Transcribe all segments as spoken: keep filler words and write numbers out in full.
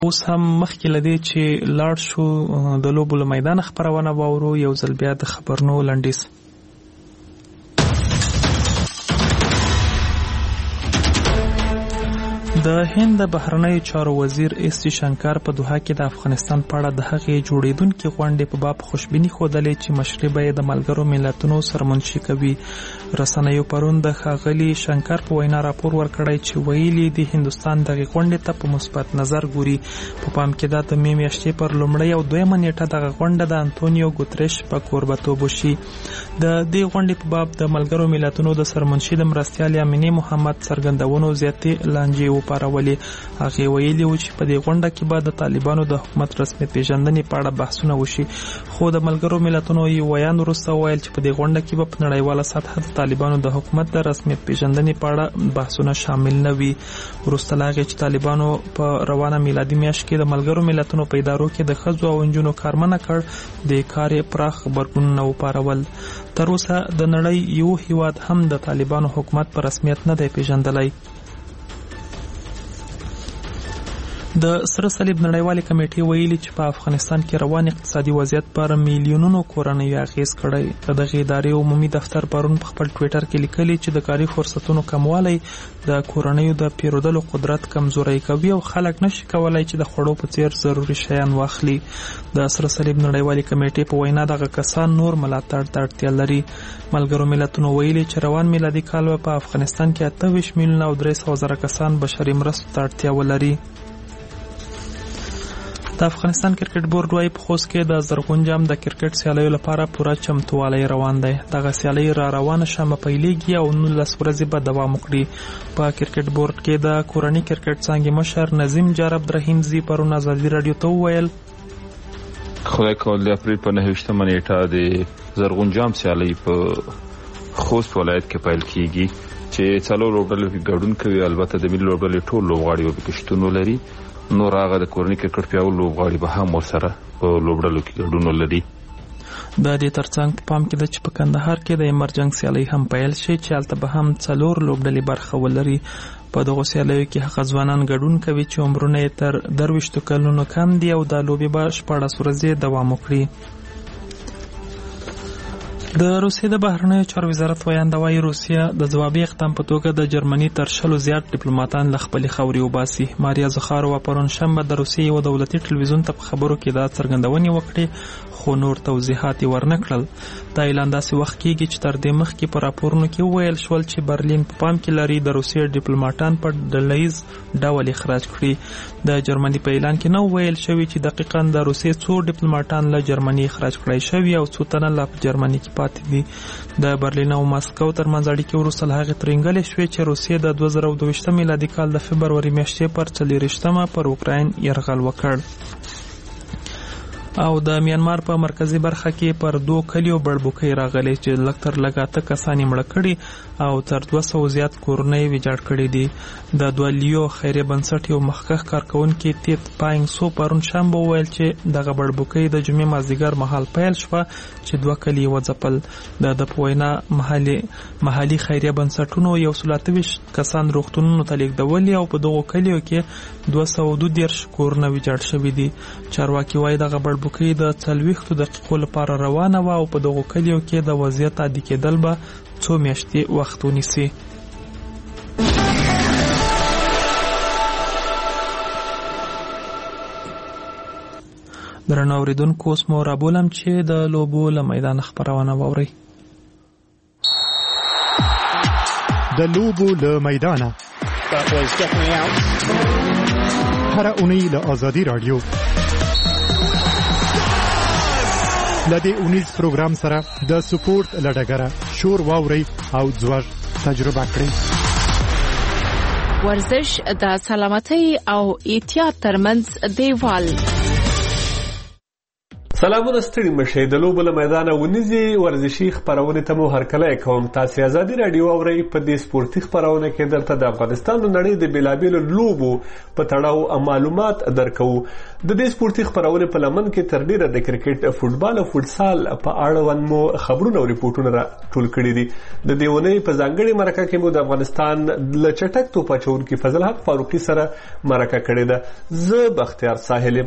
اوس هم مخکې له دې چې لاړ شو د لوبو له میدان خپرونه واورو یو ځل بیا د خبرونو لنډیز. د هند د بهرنیو چارو وزیر ایس ټي شنکر په دوحه کې د افغانستان په اړه د هغې جوړېدونکې غونډې په باب خوشبیني ښودلې چې مشري به یې د ملګرو ملتونو سره منشي کوي. رسنیو پرون د ښاغلي شنکر په وینا راپور ورکړی چې ویلي د هندوستان دغې غونډې ته په مثبت نظر ګوري. په پام کې دا د مې میاشتې پر لومړۍ او دویمه نیټه دغه غونډه د انتونیو ګوتریش په کوربهتوب وشي. د دې غونډې په باب د ملګرو ملتونو د سرمنشي د مرستیالې امینې محمد څرګندونو زیاتې لانجې وپارولې. هغې ویلي و چې په دې غونډه کې به د طالبانو د حکومت رسمیت پیژندنې په اړه بحثونه وشي، خو د ملګرو ملتونو یو ویان وروسته وویل چې په دې غونډه کې به په نړیواله سطحه د طالبانو د حکومت د رسمیت پیژندنې په اړه بحثونه شامل نه وي. وروسته له هغې چې طالبانو په روانه میلادي میاشت کې د ملګرو ملتونو په ادارو کې د ښځو او نجونو کارمنه کړ، د کار یې پراخ غبرګونونه وپارول. تر اوسه د نړۍ یو هیواد هم د طالبانو حکومت په رسمیت نه دی پیژندلی. د سره صلیب نړیوالې کمیټې ویلي چې په افغانستان کې روان اقتصادي وضعیت پر میلیونونو کورنیو اغیز کړی. د دغې ادارې عمومي دفتر پرون په خپل ټویټر کې لیکلي چې د کاري فرصتونو کموالی د کورنیو د پیرودلو قدرت کمزوری کوي او خلک نشي کولای چې د خوړو په څیر ضروري شیان واخلي. د سره صلیب نړیوالې کمیټې په وینا دغه کسان نور ملاتړ ته اړتیا لري. ملګرو ملتونو ویلي چې روان میلادي کال په افغانستان کې اته ویشت میلیونه او درې سوه زره کسان بشري مرستو ته اړتیا ولري. د افغانستان کرکټ بورډ وايي په خوست کې د زرغون جام د کرکټ سیالیو لپاره پوره چمتووالی روان دی. دغه سیالۍ را روانه شمه پیلېږي او نولس ورځې به دوام وکړي. په کرکټ بورډ کې د کورني کرکټ څانګې مشر نظیم جار عبدالرحیم پرون ازادي راډیو ته وویل خدای کول د اپریل په نهه ویشتمه نیټه د زرغون جام سیالۍ په خوست ولایت کې پیل کیږي چې څلور لوبډلې کې ګډون کوي. البته د ملي لوبډلې ټول لوبغاړي وبکې شتون ولري، نور هغه د کورني کرکټ پیاوړي لوبغاړي به هم ورسره په لوبډلو کې ګډون ولري. د دې ترڅنګ په پام کې ده چې په کندهار کې د ایمرجنګ سیالۍ هم پیل شي چې هلته به هم څلور لوبډلې برخه ولري. په دغو سیالیو کې هغه ځوانان ګډون کوي چې عمرونه یې تر درویشتو کلونو کم دي او دا لوبې به شپاړس ورځې دوام وکړي. د روسیې د بهرنیو چارو وزارت ویانده وایي روسیه د ځوابي اقدام په توګه د جرمني تر شلو زیات ډیپلوماتان له خپلې خاورې وباسي. ماریا زخارova پرون شنبه د روسیې یو دولتي ټلویزیون ته په خبرو کې دا څرګندونې وکړې، خو نور توضیحات یې ورنه کړل. دا اعلان داسې وخت کېږي چې تر دې مخکې په راپورونو کې وویل شول چې برلین په پام کې لري د روسیې ډیپلوماتان په ډلهییز ډول اخراج کړي. د جرمني په اعلان کې نه ویل شوي چې دقیقاً د روسیې څو ډیپلوماتان له جرمني اخراج کړای شوي او څو تنه لا په جرمني کې پاتې دي. د برلین او ماسکو ترمنځ اړیکې وروسته له هغې ترینګلې شوې چې روسیې د دوه زره دوه ویشتم میلادي کال د فبروري میاشتې پر څلېرویشتمه پر اوکراین یرغل وکړ. او د میانمار په مرکزی برخه کې پر دوه کلیو بړبوکۍ راغلي چې لږ تر لږه اته کسان یې مړه کړي او تر دوه سوه زیات کورونه یې ویجاړ کړي دي. د دوه لیو خیریه بنسټ یو مخکښ کارکوونکي تیت پاینګ سو پرون شنبه وویل چې دغه بړبوکۍ د جمعې مازدیګر مهال پیل شوه چې دوه کلي یې وځپل. د ده په وینا محلي خیریه بنسټونو یو سل اته ویشت کسان روغتونونو ته لیږدولي او په دغو کلیو کې دوه سوه دوه دېرش کورونه ویجاړ شوي دي. چارواکي وایي دغه بړبوکۍ د څلوېښتو دقیقو لپاره روانه وه او په دغو کلیو کې د وضعیت عادي کېدل به څو میاشتې وخت ونیسي. درنو اورېدونکو اوس مو رابولم چې د لوبو له میدان خپرونه واورئ. د لوبو له میدانه هره اونۍ له ازادي راډیو لدې اونیز پروګرام سره د سپورت لډګره شور واوري او ځوږ تجربه کړئ. ورزش د سلامتۍ او احتیاط ترمنځ دیوال. سلامونه ستړي مشه د لوبو له میدانه ونیزي ورزشي خبرونه ته مو هرکلی کوم. تاسو آزادي رادیو اورئ. په دې سپورتي خبرونه کې درته د افغانستان د نړۍ د بیلابیلو لوبو په تړاو معلومات درکو. د دې سپورتي خبرونه په لمن کې تر ډیره د کرکټ، فوتبال او فوتسال په اړه مو خبرونه او ریپورتونه را ټول کړي دي. د دې ونې په ځانګړي مرکه کې مو د افغانستان له چټک توپ اچونکي فضل حق فاروقي سره مرکه کړې ده. زه بختیار ساحل.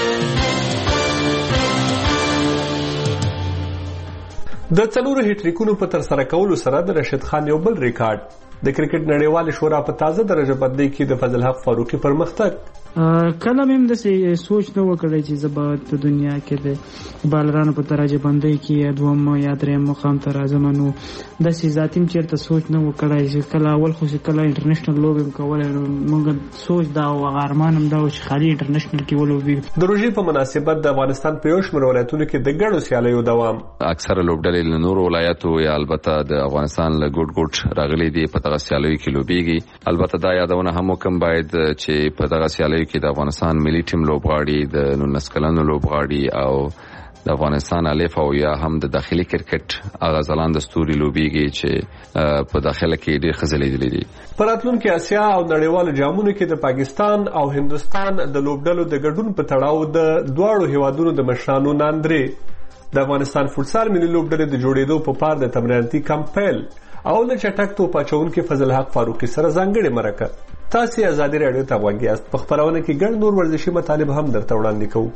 د څلورو هټریکونو په ترسره کولو سره د رشید خان یو بل ریکارډ د کرکټ نړیوال شورا په تازه درجه بندۍ کې د فضل حق فاروقي پرمختګ. کله مې د سوچ نه وکړی چې زه به په دنیا کې د بالرانو په درجه بندۍ کې یا دوم یا دریم مقام ته راځم. نو داسې ذاتي م چېرته سوچ نه وکړی چې کله اول خو چې کله انټرنیشنل لوبې م کولی نو موږ سوچ دا او ارمان هم دا و چې خالي انټرنیشنل کې ولوبي. د روژې په مناسبت د افغانستان په یو شمېر ولایتونو کې د ګڼو سیالیو دوام. اکثره لوبډلې له نورو ولایتو یا البته د افغانستان له ګوټ ګوټ راغلي دي په دغه سیالیو کې لوبېږي. البته دا یادونه هم وکړم باید چې په دغه سیالیو کې د افغانستان ملي ټیم لوبغاړي، د نولس کلنو لوبغاړي او د افغانستان الف او یا هم د داخلي کرکټ هغه ځلانده ستوري لوبېږي چې په داخله کې ډېر ښه ځلېدلي دي. په راتلونکي اسیا او نړیوالو جامونو کې د پاکستان او هندوستان د لوبډلو د ګډون په تړاو د دواړو هیوادونو د مشرانو ناندرې د افغانستان فوتسال ملي لوبډلې د جوړېدو په پار د تمریناتي کمپ پیل او له چټک توپ اچونکي فضل حق فاروقي سره ځانګړې مرکه. تاسو آزادي رادیو ته غوږ یاست. په خبرونه کې ګڼ نور ورزشي مطالب هم درته وړاندې کوو.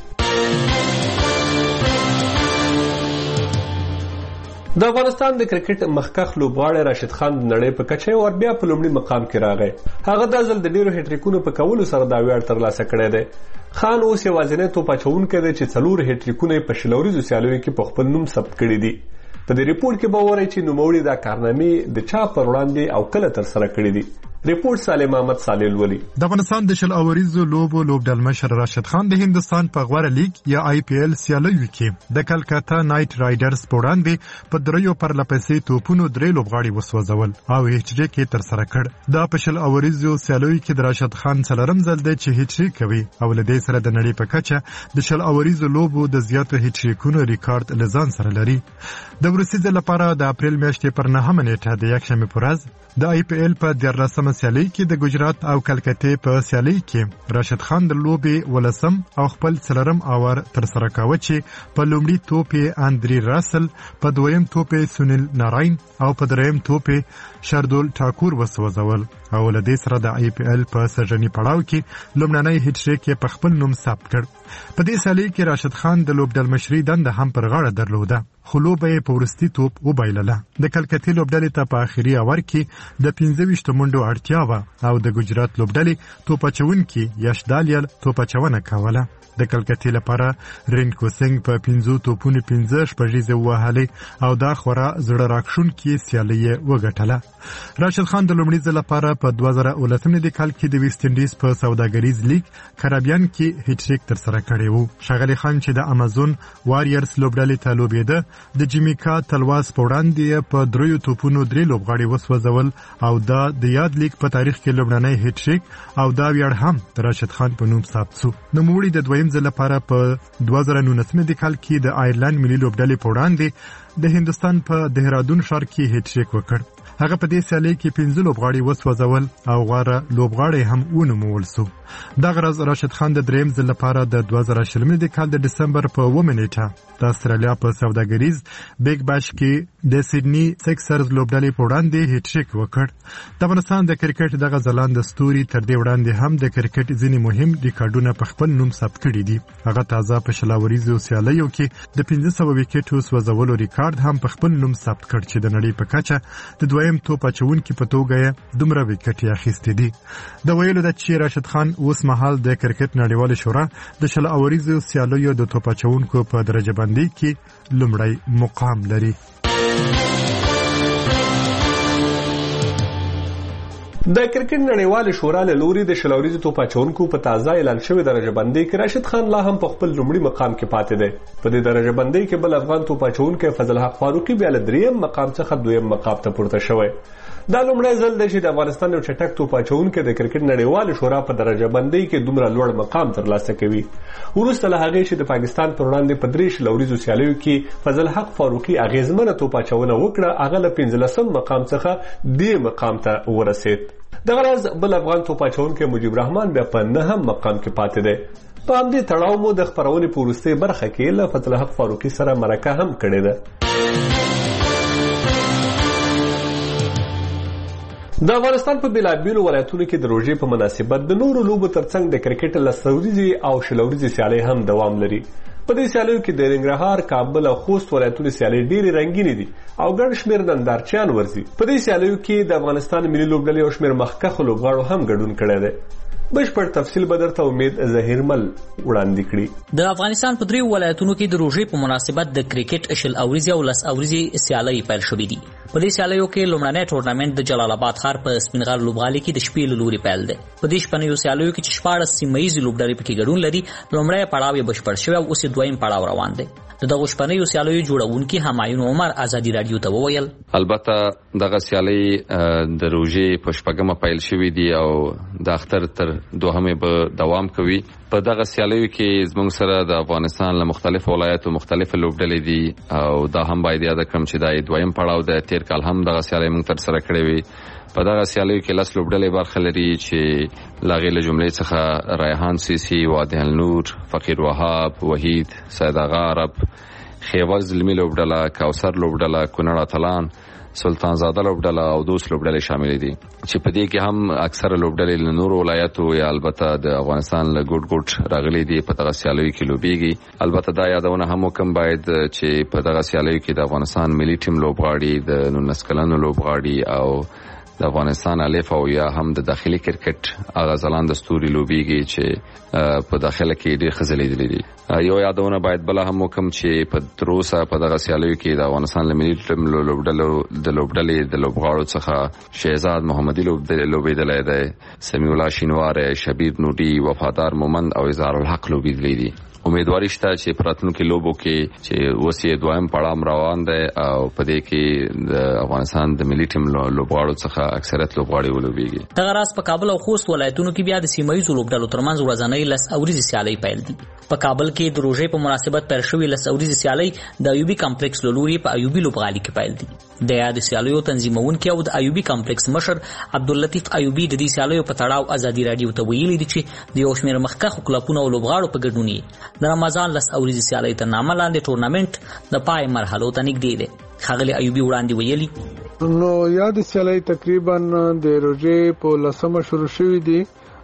د افغانستان د کرکټ مخکښ لوبغاړی راشد خان د نړۍ په کچه او بیا په لومړي مقام کې راغی. هغه د ځل د ډیرو هټریکونو په کولو سره دا ویاړ ترلاسه کړی دی. خان اوس یوازینی توپ اچونکی دی چې څلور هټریکونه په شلوریزو سیالیو کې په خپل نوم ثبت کړي دي. په دې ریپورت کې به وورئ چې نوموړي دا کارنامې د چا پر وړاندې او کله ترسره کړي دي. ریپورت سالم احمد صالح الولی. د افغانستان د شل اوریزو لوبو لوبډل مشر راشد خان د هندستان په غوړه لیګ یا آی پی ایل سیالیو کې د کلکتا نایټ رایډرز په وړاندې په دریو پرلپسې توپونو درې لوبغاړي وسوځول او هټریک یې ترسره کړ. دا په شل اوریزو سیالیو کې د راشد خان څلورم ځل دی چې هټریک کوي او له دې سره د نړۍ په کچه د شل اوریزو لوبو د زیاتو هټریکونو ریکارډ له ځان سره لري. د وروستي ځل لپاره د اپریل میاشتې پر نهمه نیټه د یکشنبې په ورځ د آی پی ایل په دیارلسمه سیالۍ کې د ګجرات او کلکتې په سیالۍ کې راشد خان د لوبې ولسم او خپل څلورم اوور ترسره کاوه چې په لومړي توپ یې اندري راسل، په دویم توپ یې سونیل ناراین او په دریم توپ یې شردول ټاکور وسوځول او له دې سره د آی پی ایل په سژني پړاو کې لومړنی هټریک یې په خپل نوم ثبت کړ. په دې سیالۍ کې راشد خان د لوبډل مشري دنده هم پر غاړه درلوده خو لوبه یې په وروستي توپ وبایلله. د کلکتې لوبډلې ته په آخري اوور کې د پنځه ویشت منډو اړتیا وه او د ګجرات لوبډلې توپ اچونکي یش دالیل توپ اچونه کوله. د کلکتې لپاره رینکو سنگ په پنځو توپونو پنځه شپږیزې ووهلې او دا خورا زړه راکښونکې سیالۍ یې وګټله. راشد خان د لومړي ځل لپاره په دوه زره اوولسم کال کې د ویسټ انډیز په سوداګریز لیګ کریبیان کې هټریک ترسره کړی و. ښاغلی خان چې د امازون واریرز لوبډلې ته لوبېده د جمیکا تلواز په وړاندې په دریو توپونو درې لوبغاړي وسوځول او دا د یاد لیګ په تاریخ کې لومړنی هټریک او دا ویاړ هم د راشد خان په نوم ثبت شو. نوموړي د دویم ځل لپاره په دوه زره نولسم کال کې د آیرلند ملي لوبډلې په وړاندې د هندستان په دهرادون ښار کې هټریک وکړ. هغه په دې سیالۍ کې پنځه لوبغاړي وسوځول او غوره لوبغاړی هم ونومول شو. دغه ورځ راشد خان د دریم ځل لپاره د دوه زره شلم کال د ډسمبر په اوومه نیټه د استرالیا په سوداګریز بیگ باش کې د سیدني سکسرز لوبډلې په وړاندې هټریک وکړ. د افغانستان د کرکټ دغه ځلانده ستوري تر دې وړاندې هم د کرکټ ځینې مهم ریکارډونه په خپل نوم ثبت کړي دي. هغه تازه په شلاوریزو سیالیو کې د پنځه سوه وکټو سوځولو ریکارډ هم په خپل نوم ثبت کړ چې د نړۍ په کچه د دویم توپ اچونکي په توګه یې دومره وکټې اخیستې دي. د ویلو ده چې راشد خان اوس مهال د کرکټ نړیوالې شورا د شل اوریزو سیالیو د توپ اچونکو په درجه بندۍ کې لومړی مقام لري. د کرکټ نړیوالې شورا له لوري د شل اوریزو توپ اچونکو په تازه اعلان شوې درجه بندۍ کې راشد خان لا هم په خپل لومړي مقام کې پاتې دی. په دې درجه بندۍ کې بل افغان توپ اچونکی فضل حق فاروقي بیا له دریم مقام څخه دویم مقام ته پورته شوی. دا لومړی ځل دی چې د افغانستان یو چټک توپ اچوونکی د کرکټ نړیوالې شورا په درجه بندۍ کې دومره لوړ مقام ترلاسه کوي. وروسته له هغې چې د پاکستان پر وړاندې په درې شلوریزو سیالیو کې فضل حق فاروقي اغیزمنه توپ اچونه وکړه، هغه له پنځلسم مقام څخه دې مقام ته ورسېد. دغه راز بل افغان توپ اچوونکی مجیب رحمان بیا په نهم مقام کې پاتې دی. په همدې تړاو مو د خپرونې په وروستۍ برخه کې له فضل حق فاروقي سره مرکه هم کړې ده. د افغانستان په بېلابېلو ولایتونو کې د روژې په مناسبت د نورو لوبو ترڅنګ د کرکټ لس ورځې او شل ورځې سیالۍ هم دوام لري. په دې سیالیو کې د ننګرهار، کابل او خوست ولایتونو سیالۍ ډېرې رنګینې دي او ګڼ شمېر نندارچیان ورځي. په دې سیالیو کې د افغانستان ملي لوبډلې یو شمېر مخکښو لوبغاړو هم ګډون کړی دی. بشپړ تفصیل به درته امید ظهیرمل وړاندې کړي. د افغانستان په دریو ولایتونو کې د روژې په مناسبت د کرکټ شل اوريزي او لس اوريزي سیالۍ پیل شوې دي. په دې سیالیو کې لومړنی ټورنمنټ د جلال آباد ښار په سپینغر لوبغالي کې د شپې له لوري پیل دی. په دې شپنیو سیالیو کې چې شپاړس سیمه ییزې لوبډلې پکې ګډون لري، لومړی پړاو یې بشپړ شوی او اوس یې دویم پړاو روان دی. د دغه شپنیو سیالیو جوړونکي همایون عمر ازادي رادیو ته وویل، البته دغه سیالۍ د روژې په شپږمه پیل شوې دي او د اختر تر دوهمې به دوام کوي. په دغه سیالیو کې زموږ سره د افغانستان له مختلفو ولایتو مختلفې لوبډلې دي او دا هم باید یاد کړم چې دا دویم پړاو د تیر کال هم دغه سیالۍ موږ تر سره کړې وي. په دغه سیالیو کې لس لوبډلې برخه لري چې له هغې له جملې څخه ریحان سیسی، وادي النور، فقیر وهاب، وحید، سید آغا عرب، خیبر زلمی لوبډله، کوثر لوبډله، کونړ اتلان، سلطان زاده لوبډله او دوست لوبډلې شامل دي چې په دې کې هم اکثره لوبډلې له نورو ولایتو یا البته د افغانستان له ګوټ ګوټ راغلي دي په دغه سیالیو کې لوبېږي. البته دا یادونه هم وکم باید چې په دغه سیالیو کې د افغانستان ملي ټیم لوبغاړي، د نولس کلنو لوبغاړي او د افغانستان الف او یا هم د داخلي کرکټ هغه ځلانده ستوري لوبېږي چې په داخله کې ډېر ښه ځلېدلي دي. یو یادونه باید بله هم وکم چې په تروسه په دغه سیالیو کې د افغانستان له ملي ټیم لوبډلو د لوبډلې د لوبغاړو څخه شهزاد محمدي لوبېدلی دی، سمیع الله شینواری، شبیر نوري، وفادار مومند او اظهار الحق لوبېدلی دي. امیدواري شته چې په راتلونکي لوبو کې چې اوس یې دویم پړاو روان دی او په دې کې د افغانستان د ملي ټیم لوبغاړو څخه اکثریت لوبغاړي ولوبېږي. دغه راز په کابل او خوست ولایتونو کې بیا د سیمه ییزو لوبډلو ترمنځ ورځنۍ لس اوريزي سیالۍ پیل دي. په کابل کې د روژې په مناسبت پیل شوې لس اوريزي سیالۍ د ایوبي کمپلیکس له لوري په ایوبي لوبغالي کې پیل دي. د یاد سیالیو تنظیمونکي او د ایوبي کمپلیکس مشر عبداللطیف ایوبي د دې سیالیو په تړاو ازادي رادیو ته ویلي دي چې د یو شمېر مخکښو کلبونو او لوبغاړو په ګډون یې د رمضان لس اوريزي سیالۍ تر نامه لاندې ټورنمنټ د پای مرحلو ته نږدې دی. ښاغلي ایوبي وړاندې ویلي، نو یاد سیالۍ تقریبا د روژې په لسمه شروع شوې دي،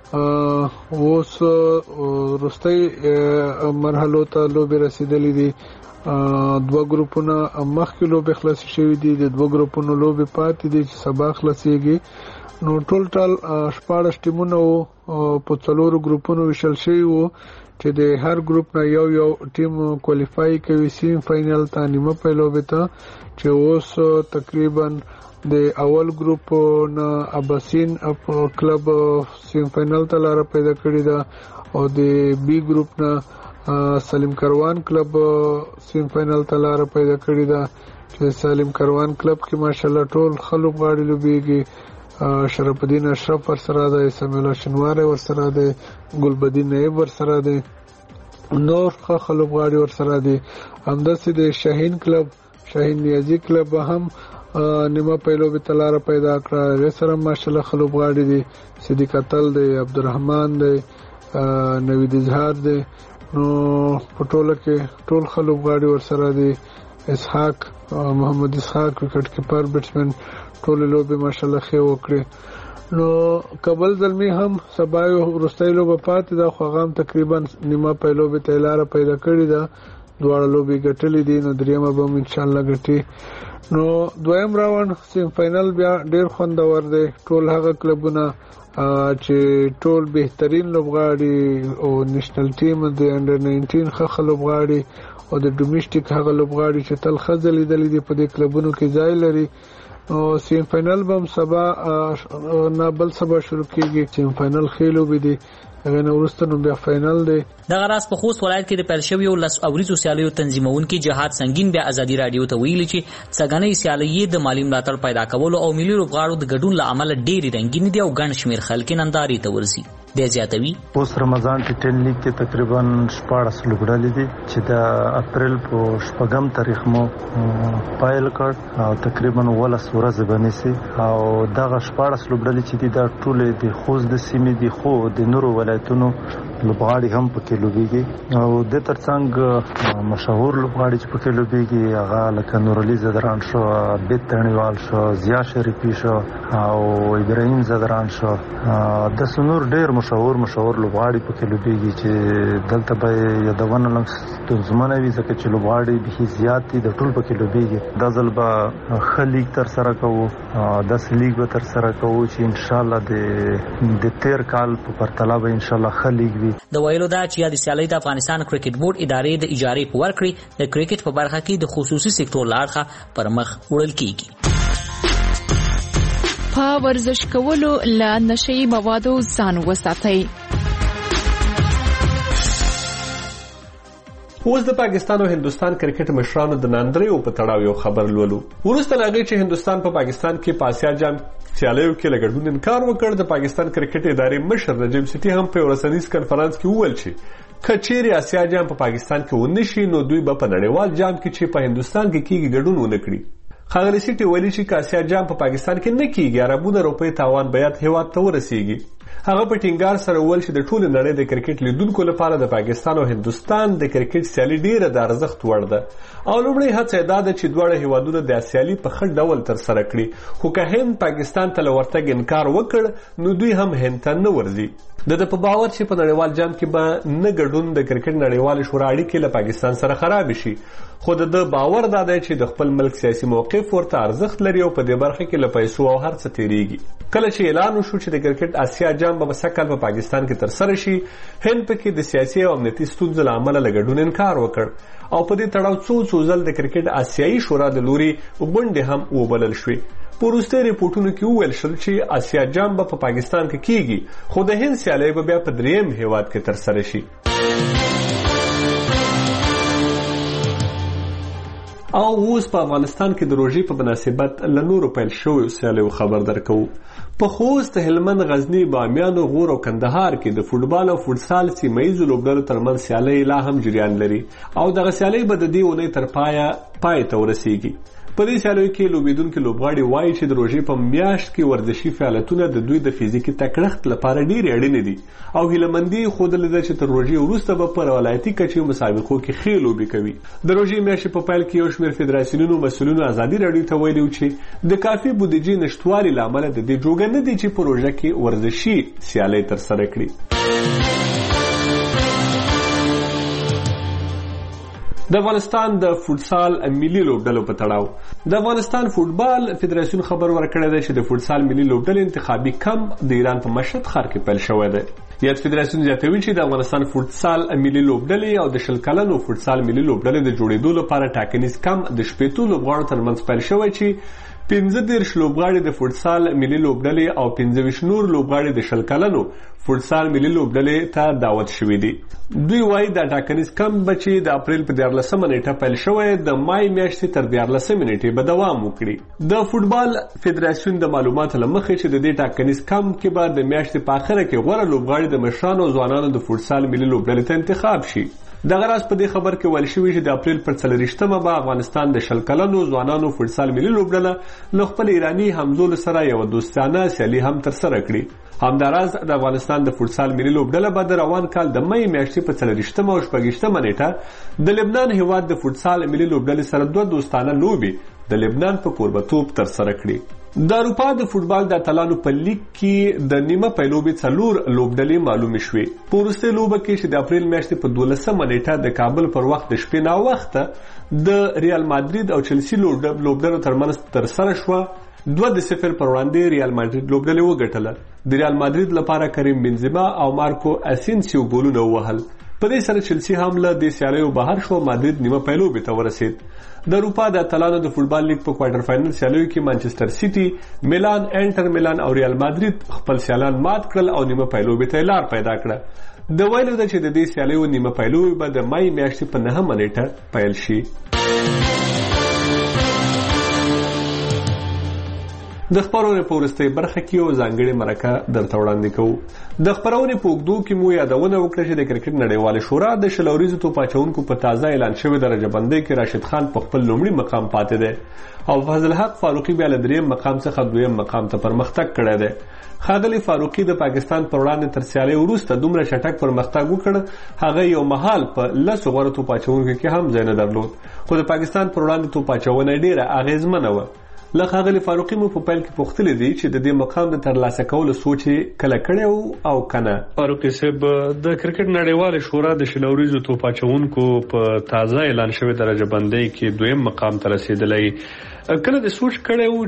اوس وروستۍ مرحلو ته لوبې رسېدلې دي. دوه ګروپونه مخکې لوبې خلاصې شوې دي، د دوه ګروپونو لوبې پاتې دي چې سبا خلاصېږي. نو ټول ټال شپاړس ټیمونه وو، په څلورو ګروپونو ویشل شوي وو چې د هر ګروپ نه یو یو ټیم کوالیفای کوي سیم فاینل ته، نیمه پای لوبې ته، چې اوس تقریبا د اول ګروپ نه اباسین کلب سیم فاینل ته لاره پیدا کړې ده او د بی ګروپ نه سلیم کروان کلب سیم فاینل ته لاره پیدا کړې ده چې سلیم کروان کلب کې ماشاءالله ټول ښه لوبغاړي لوبېږي. شرف الدین اشرف ورسره دی، سمیع الله شینواری ورسره دی، ګلبدین نایب ورسره دی، نور ښه ښه لوبغاړي ورسره دي. همداسې د شاهین کلب، شاهین نیازي کلب هم نیمه پای لوبې ته لاره پیدا کړه، هغې سره ماشاءالله ښه لوبغاړي دي، صدیق اتل دی، عبدالرحمن دی، نوید اظهار دی. نو په ټوله کې ټول ښه لوبغاړي ورسره دي. اسحاق محمد اسحاق وکټ کیپر بیټسمن ټولې لوبې ماشاءالله ښې وکړې. نو کابل زلمی هم سبا یو وروستۍ لوبه پاتې ده، خو هغه هم تقریبا نیمه پای لوبې ته یې لاره پیدا کړې ده، دواړه لوبې ګټلې دي، نو دریمه به هم انشاءالله ګټي. نو دویم راوند سیم فاینل بیا ډېر خوندور دی. ټول هغه کلبونه چې ټول بهترین لوبغاړي او نېشنل ټیم د انډر ناینټین ښه ښه لوبغاړي او د ډومیسټیک هغه لوبغاړي چې تل ښه ځلېدلي دي په دې کلبونو کې ځای لري. نو سیم فاینل به هم سبا نه بل سبا شروع کېږي. سیم فاینل ښې لوبې دي، هغه نه وروسته نو بیا فاینل دی. دغه راز په خوست ولایت کې د پیل شویو لس اوریزو سیالیو تنظیمونکي جهاد سنگین بیا ازادي رادیو ته ویلي چې څنګهنۍ سیالۍ د مالی ملاتړ پیدا کولو او ملي لوبغاړو د ګډون له امله ډېرې رنګینې دي او ګڼ شمېر خلک نندارې ته ورځي. د زیاتوي اوس رمضان ټي ټن لیګ کې تقریبا شپاړس لوبډلې دي چې د اپریل په شپږم تاریخ مو پایل کړ او تقریبا ولس ورځ بنسي او دغه شپاړس لوبډلې چې دي دا ټول د خوست د سیمې دي خو د نورو ولایتونو لوبغاړي هم پکې لوبيږي او د ترڅنګ مشهور لوبغاړي چې پکې لوبيږي هغه لکه نورعلی زدران شو، بیت ترنیوال شو، ضیا شریفی شو او ابراهیم زدران شو. د سنور ډېر مشهور مشهور لوبغاړي پکې لوبيږي چې دلته به یادونه لنګ تنظیمونه وي ځکه چې لوبغاړي به زیات دي د ټول پکې لوبيږي. د ځل به خلیګ تر سره کوو د سلیګ به تر سره کوو چې ان شاء الله د د تیر کال په پرتله به ان شاء الله خلیګ وي. د ویلو دا چې د سیالۍ د افغانستان کرکټ بورډ ادارې د اجارې په ورکړې د کرکټ په برخه کې د خصوصي سکتور لاړخه پر مخ وړل کیږي. په ورزش کولو له نشئی موادو ځان وساتئ. اوس د پاکستان او هندستان کرکټ مشرانو د ناندریو په تړاو یو خبر لولو. ورسته لاغې چې هندستان په پاکستان کې په آسیا جام سیالیو کې لګډون انکار وکړ، د پاکستان کرکټ ادارې مشر نجم سیټي هم په ورسنیز کانفرنس کې وویل چې کچېری آسیا جام په پاکستان کې ونشي نو دوی به په نړیوال جام کې چې په هندستان کې کېږي ګډون ونه کړي. خاغلی سیټي ویلي چې آسیا جام په پاکستان کې نه کېږي اربونه روپۍ تاوان بیات هیواد ته ورسیږي. هغه په ټینګار سره وویل چې د ټول نړۍ د کرکټ لیدونکو لپاره د پاکستان او هندستان د کرکټ سیالي ډیره د ارزښت وړ ده او لومړی هڅه دا ده چې دواړه هیوادونه د سیالي په ښه ډول تر سره کړي. خو که هند پاکستان ته لورتګ انکار وکړ نو دوی هم هند ته نه ورځي. د د په باور چې په نړیوال جام کې به نه ګډون د کرکټ نړیوال شورا اړیکې له پاکستان سره خراب شي. خو د باور دا دی چې د خپل ملک سیاسي موقف ورته ارزښت لري او په دې برخه کې له پیسو او هر څه تیریږي. کله چې اعلان وشو چې د کرکټ آسیا جام به سکهال په پاکستان کې تر سره شي، هند پکې د سیاسي او امنیتي ستونزو له امله له ګډون انکار وکړ او په دې تړاو څو څو ځل د کرکټ آسیایي شورا د لوري غونډې هم وبلل شوې. په وروستي ریپورټونو کې وویل شول چې آسیا جام به په پاکستان کې کیږي خو د هند سیالۍ به بیا په دریم هیواد کې تر سره شي. او اوس په افغانستان کې د روژې په مناسبت له نورو پیل شویو سیالیو خبر درکوو. په خوست، هلمند، غزني، بامیان، غور او کندهار کې د فوټبال او فوټسال سیمه‌ییزو لوبډلو ترمنځ سیالۍ لا هم جریان لري او دغه سیالۍ به د دې اونۍ تر پایه پای ته ورسیږي. په دې سیالیو کې لوبیدونکي لوبغاړي وایي چې د روژې په میاشت کې ورزشي فعالیتونه د دوی د فزیکي تکړښت لپاره ډېرې اړینې دي او هیلهمندي ښودلې ده چې تر روژې وروسته به په ولایتي کچې مسابقو کې ښې لوبې کوي. د روژې میاشتې په پیل کې یو شمېر فدراسیونونو مسؤلینو ازادي راډیو ته ویلي چې د کافي بودیجې نشتوالي له امله د دې جوګه نه دي چې په روژه کې ورزشي سیالۍ ترسره کړي. د افغانستان د فوټسال ملي لوبډلو په تړاو د افغانستان فوټبال فدراسیون خبر ورکړی دی چې د فوټسال ملي لوبډلې انتخابي کمپ د ایران په مشهد ښار کې پیل شوی دی. یاد فدراسیون زیاتوي چې د افغانستان فوټسال ملي لوبډلې او د شل کلنو فوټسال ملي لوبډلې د جوړېدو لپاره ټاکنیز کمپ د شپېتو لوبغاړو ترمنځ پیل شوی چې پنځه دېرش لوبغاړي د فوټسال ملي لوبډلې او پنځه ویشت نور لوبغاړي د شل کلنو فوټسال ملي لوبډلې ته دعوت شوي دي. دوی وایي دا ټاکنیز کمپ به چې د اپریل په دیارلسمه نیټه پیل شوی د مای میاشتې تر دیارلسمې نیټې به دوام وکړي. د فوټبال فدراسیون د معلوماتو له مخې چې د دې ټاکنیز کمپ کې به د میاشتې په اخره کې غوره لوبغاړي د مشرانو او ځوانانو د فوټسال ملي لوبډلې ته انتخاب شي. دغه راز په دې خبر کې ویل شوي چې د اپریل پر څلوېښتمه به افغانستان د شل کلنو ځوانانو فوټسال ملي لوبډله له خپل ایراني همزولو سره یوه دوستانه سیالي هم ترسره کړي. همداراز د افغانستان د فوټسال ملي لوبډله به د روان کال د مۍ میاشتې په څلوېښتمه او شپږویشتمه نیټه د لبنان هیواد د فوټسال ملي لوبډلې سره دوه دوستانه لوبې د لبنان په کوربتوب ترسره کړي. د اروپا د فوټبال د اتلانو په لیګ کې د نیمه پیلوبې څلور لوبډلې معلومې شوې. په وروستۍ لوبه کې چې د اپریل میاشتې په دولسمه نیټه د کابل پر وخت د شپې ناوخته د ریال مادرید او چلسي لوبډلو ترمنځ ترسره شوه، دوه د صفر پر وړاندې ریال مادرید لوبډلې وګټله. د ریال مادرید لپاره کریم بنزما او مارکو اسینسیو ګولونه ووهل. په دې سره چلسی هم له دې سیالیو بهر شو. مادرید نیمه پیلوبې ته ورسید. د اروپا د اتلانو د فوټبال لیګ په کوارټر فائنل سیالیو کې مانچستر سیټي، میلان، انټر میلان او ریال مادرید خپل سیالان مات کړل او نیمه پیلوبې ته لار پیدا کړه. د ویلو ده چې د دې سیالیو نیمه پیلوبې به د مای میاشتې په نهمه نیټه پیل شي. د خبرونې په وروستۍ برخه کې یو ځانګړې مرکه درته وړاندې کوو. د خبرونې په اوږدو کې مو یادونه وکړه چې د کرکټ نړیوالې شورا د شل اوریزو توپ اچوونکو په تازه اعلان شوې درجه بندۍ کې راشد خان په خپل لومړي مقام پاتې دی او فضل حق فاروقي بیا له دریم مقام څخه دویم مقام ته پرمختګ کړی دی. ښاغلي فاروقي د پاکستان پر وړاندې تر سیالۍ وروسته دومره چټک پرمختګ وکړ. هغه یو مهال په لسو غوره توپ اچوونکو کې هم ځای نه درلود، خو د پاکستان پر وړاندې توپ اچونه ډېره اغېزمنه وه. له ښاغلي فاروقي مو په پیل کې پوښتلي دي چې د دې مقام د ترلاسه کولو سوچ یې کله کړی او که نه. فاروقي صاحب، د کرکټ نړیوالې شورا د شل اوریزو توپ اچوونکو په تازه اعلان شوې درجه بندۍ کې دویم مقام ته رسېدلی، کله د سوچ کړی و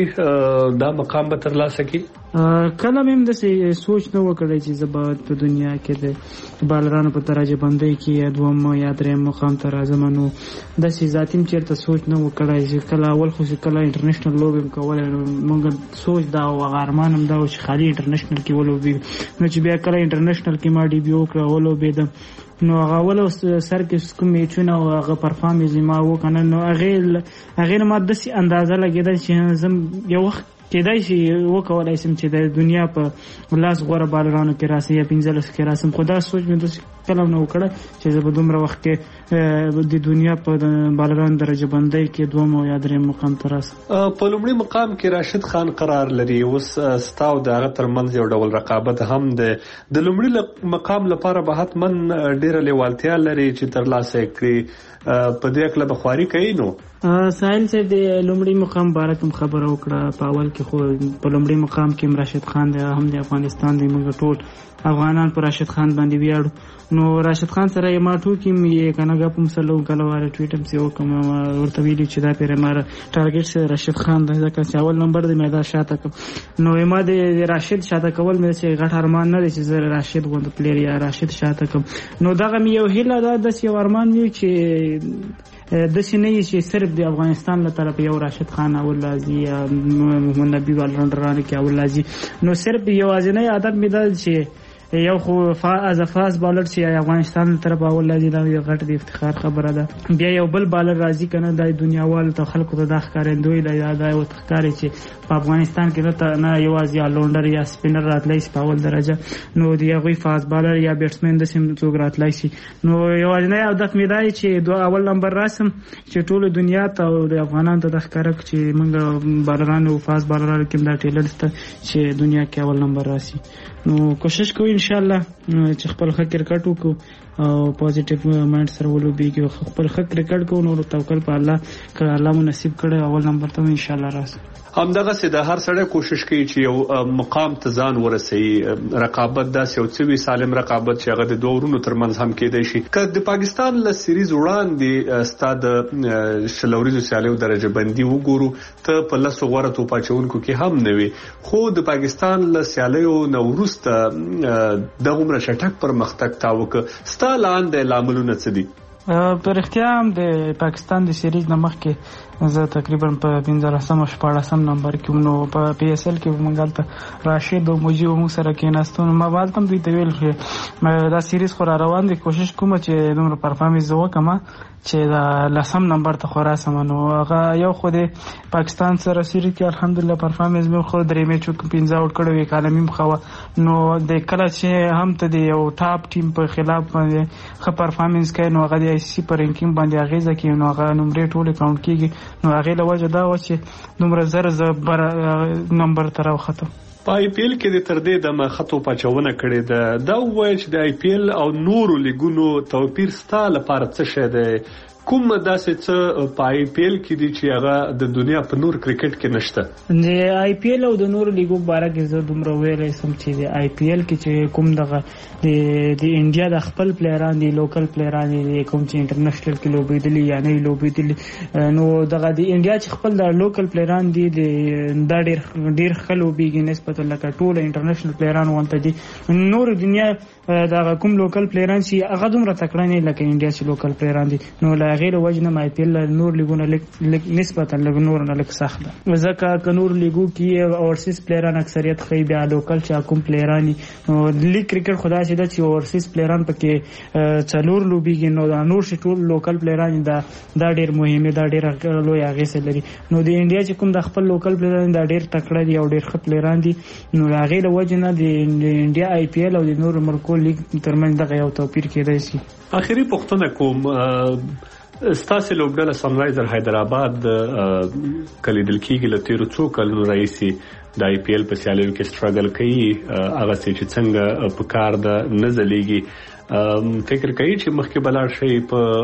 چې دا مقام به ترلاسه کړي؟ کله مې هم داسې سوچ نه و کړی چې زه به په دنیا کې د بالرانو په درجه بندۍ کې یا دوم یا دریم مقام ته راځم. نو داسې ذاتي م چېرته سوچ نه و کړی چې کله اول خو چې کله انټرنیشنل لوبې م کولی، مونږ سوچ دا و هغه ارمان هم دا و چې خالي انټرنیشنل کې ولوبېږو. نو چې بیا کله انټرنیشنل کې ما ډیبیو وکړه ولوبېدم، نو هغه اول سر کې کوم میچونه او هغه پرفارمنس ما وکړه، نو هغې هغې نه ما داسې اندازه لګېده چې زه یو وخت کېدای شي وکولای شم چې د دنیا په لاس غوره بالرانو کې راسم یا پنځلسو کې راسم. خو دا سوچ مې داسې کله نه وکړه چې زه به دومره وخت کې د دنیا په بالرانو درجه بندۍ کې دوم او یا دریم مقام ته راسم. په لومړي مقام کې راشد خان قرار لري. اوس ستا او د هغه ترمنځ یو ډول رقابت هم دی. د لومړي مقام لپاره به حتما ډېره لیوالتیا لري چې ترلاسه کړي. په دې اکله به خواري کوي. نو ساحل صاحب د لومړي مقام باره کوم خبره وکړه. په اول کې خو په لومړي مقام کې راشد خان دی، هم د افغانستان دی، موږ ټول افغانان په راشد خان باندې ویاړو. نو راشد خان سره یې ما ټوکې م یې که نه ګپ هم سره کله واره ټویټ هم سې وکړم، ورته ویلي چې دا پیرې ما ټارګېټ سره راشد خان دی ځکه چې اول نمبر دی مې دا شاته کړم. نو ما د راشد شاته کول مې چې غټ ارمان نه دی چې زه راشد غوندې پلیر یا راشد شاته کړم. نو دغه مې یو هیله ده، داسې یو ارمان مې چې داسې نه وي چې صرف د افغانستان له طرف یو راشد خان اول راځي یا محمد نبي والرنډرانو کې اول راځي. نو صرف یوازینی عادت مې دا چې یو خو از فاست بالر چې افغانستان له طرف اول راځي، دا یو غټ د افتخار خبره ده. بیا یو بل بالر راځي که نه، دا دنیاوالو ته خلکو ته دا ښکارندوی دی، دا یو ښکاري چې په افغانستان کې نه یوازې یا لونډر یا سپینر راتلی شي په اول درجه، نو د هغوی فاست بالر یا بیټسمین داسې څوک راتلی شي. نو یوازینی هدف مې دا دی چې دو اول نمبر راسم چې ټولو دنیا ته او د افغانانو ته دا ښکاره کړو چې موږ بالرانو فاست بالرانو کې دا ټیلنټ شته چې دنیا کې اول نمبر راسي. نو کوشش کوو ان شاء الله چې خپل ښه کرکټ وکړو او پوزټیو مایند سره ولوبېږو، خپل ښه کرکټ کوو. نو توکل په الله، که الله مو نصیب کړی اول نمبر ته ان شاء الله راسو. همدغسې د هر سړی کوشش کوي چې یو مقام ته ځان ورسوي. رقابت داسې یو څه وي، سالم رقابت چې هغه د دوه ورونو ترمنځ هم کېدی شي. که د پاکستان له سیریز وړاندې ستا د شل اوریزو سیالیو درجه بندي وګورو، ته په لسو غوره توپ اچوونکو کې هم نه وي، خو د پاکستان له سیالیو نه وروسته دغومره چټک پرمختګ تا وکړ. ستا لاندې لاملونه څه دي؟ په رښتیا هم د پاکستان د سیریز نه مخکې زه تقریبا په پنځلسم او شپاړسم نمبر کې، نو په پی اس ال کې موږ هلته راشد او مجیب موږ سره کېناستو. نو ما به هلته هم دوی ته ویل چې دا سیریز خو را روان دی، کوشش کوم چې دومره پرفارمنس زه وکړم چې دا لسم نمبر ته خو راسم. نو هغه یو خو د پاکستان سره سیریز کې الحمدلله پرفارمنس مې خو درې میچو کې پنځه آوټ کړی وی، کالمي م ښه وه. نو د کله چې هم ته د یو ټاپ ټیم په خلاف باندې ښه پرفارمنس کوي، نو هغه د آی سی سی په رینکینګ باندې اغېزه کوي، نو هغه نمرې ټولې کاونټ کېږي. نو هغې له وجه دا وه چې دومره زر زه بره نمبر ته راوختم. په آی پی ایل کې د تر دې دمه ښه توپاچونه کړې ده. دا ووایه چې د آی پی ایل او نورو لیګونو توپیر ستا لپاره څه شی دی؟ کوم داسې څه په آی پی ایل کې دي چې هغه د دنیا په نور کرکټ کې نشته؟ د آی پی ایل او د نور لیګو باره کې زه دومره ویلی سم چې د آی پی ایل کې چې کوم دغه د انډیا د خپل پلیران دي، لوکل پلیران دي، کوم چې انټرنیشنل کې لوبېدلي یا نه لوبېدلي، نو دغه د انډیا چې خپل د لوکل پلیران دي دا ډېر ډېر ښه لوبېږي نسبت لکه ټول انټرنیشنل پلیران ورته دي. نور دنیا دغه کوم لوکل پلیران چې هغه دومره تکړه نه لکه انډیا چې لوکل پلیران دي، نو له هغې له وجې نه آی پي ایل نور لیګونه لږ نسبتا لږ نور نه لږ سخت ده، ځکه که نور لیګو کې اورسیز پلیران اکثریت ښیي، بیا لوکل چې کوم پلیران دي نو لیګ کرکټ خو داسې ده چې اورسیز پلیران پکې څلور لوبېږي، نو دا نور چې ټول لوکل پلیران دا دا ډېر مهم دا ډېره لوی اغېزه لري. نو د انډیا چې کوم د خپل لوکل پلیران دا ډېر تکړه دي او ډېر ښه پلیران دي، نو له هغې له وجې نه د انډیا آی پي ایل او د نورو ملکو لیګ ترمنځ دغه یو توپیر کېدای شي. اخري پوښتنه کوم، ستاسې لوبډله سنرایزر حیدرآباد کلیدل کېږي له تېرو څو کلونو راهیسې د آی پي ایل په سیالیو کې سټرګل کوي، هغسې چې څنګه په کار ده نه ځلیږي، فکر کوي چې مخکې به لاړ شئ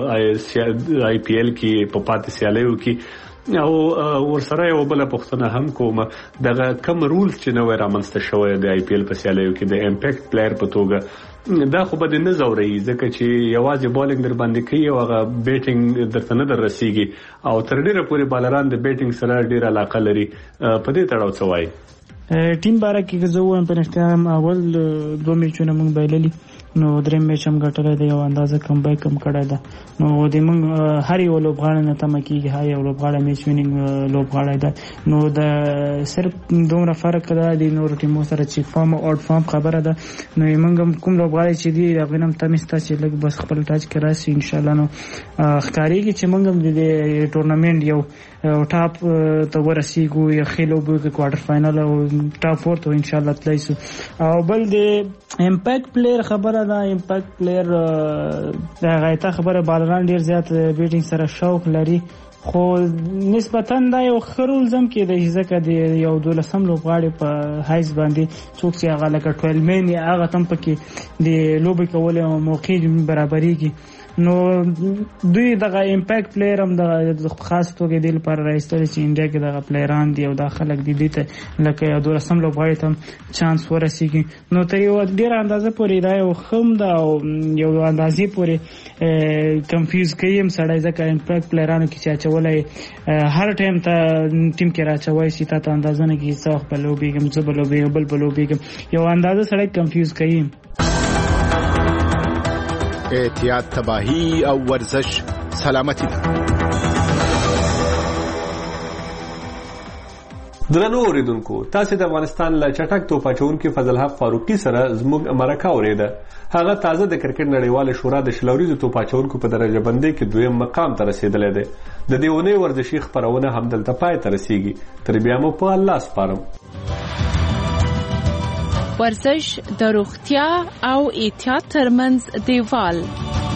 په آی پي ایل کې په پاتې سیالیو کې؟ او ورسره یو بله پوښتنه هم کوم، دغه کم رولز چې نوی رامنځته شوی د آی پي ایل په سیالیو کې د امپیکټ پلیر په توګه، دا خو به دې نه ځورئ ځکه چې یوازې بالینګ در باندې کوي او هغه بیټینګ درته نه در رسیږي، او تر ډېره پورې بالران د بیټینګ سره ډېره علاقه لري، په دې تړاو څه وایي؟ ټیم باره کې زه وایم په رښتیا هم اول دوه میچونه موږ بایللي، نو درېیم میچ هم ګټلی دی، یو اندازه کم بیک هم کړی ده، نو د موږ هر یو لوبغاړی نه تمه کېږي هر یو لوبغاړی میچ وینینګ لوبغاړی ده، نو د صرف دومره فرق ده د نورو ټیمو سره چې فارم او آوټ فارم خبره ده، نو موږ هم کوم لوبغاړی چې دي هغوی نه هم تمې شته چې لږ بس خپل ټاچ کې راشي انشاءالله، نو ښکارېږي چې موږ هم د ټورنمنټ یو ټاپ ته ورسېږو، یا ښې لوبې وکړو، کوارټر فاینل او ټاپ فور ته انشاءالله تللی شو. او بل د امپیکټ پلیر خبره ده، امپیکټ پلیر د هغه ته خبره بالران ډېر زیات بیټینګ سره شوق لري، خو نسبتا دا یو ښه رولز هم کېدای شي ځکه د یو دولسم لوبغاړي په حیث باندې څوک چې هغه لکه ټویل مین یا هغه ته هم پکې د لوبې کولو موقع برابرېږي، نو دوی دغه امپیکټ پلیر هم د خاص توګه دې لپاره راایستلی چې انډیا کې دغه پلیران دي او دا خلک دي دې ته لکه یو دولسم لوبغاړي ته هم چانس ورسېږي، نو تر یو ډېره اندازه پورې دا یو ښه هم ده او یو اندازې پورې کنفیوز کوي هم سړی، ځکه امپیکټ پلیرانو کې چې اچولی هر ټایم ته ټیم کې راچوی شي، تا ته اندازه نه کېږي څه وخت به لوبېږم، زه به لوبېږم، بل به لوبېږم، یو اندازه سړی کنفیوز کوي. احتیاط تباہی او ورزش سلامتی ده. درنو اوریدونکو، تاسو د افغانستان له چټک توپ اچوونکي فضل حق فاروقي سره زموږ مرکه اوریده. هغه تازه د کرکټ نړیواله شورا د شلوریزو توپ اچوونکو په درجه بندۍ کې دویم مقام ته رسیدلی دی. د دې اونۍ ورزشي خپرونه همدلته پای ته رسیږي. تر بیا مو په الله سپارم. ورزش د روغتیا او احتیاط ترمنځ دیوال